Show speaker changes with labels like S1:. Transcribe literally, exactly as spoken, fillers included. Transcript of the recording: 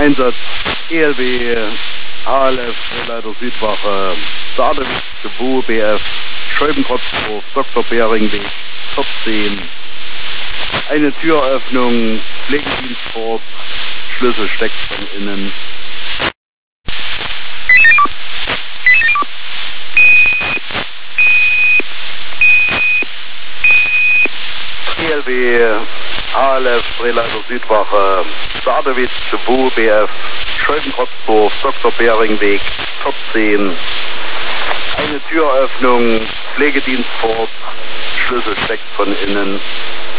S1: Einsatz E L W, A L F, Leiter Südwache, Sadewitz, Bu, B F, Scheibenkopfhof, Doktor Behringweg, vierzehn. Eine Türöffnung, Pflegedienst vor Ort, Schlüssel steckt von innen. E L W, A L F, Drehleiter Südwache, Sadewitz, Bu, B F, Scheibenkopfhof, Doktor Behringweg, vierzehn. Eine Türöffnung, Pflegedienst vor Ort, Schlüssel steckt von innen.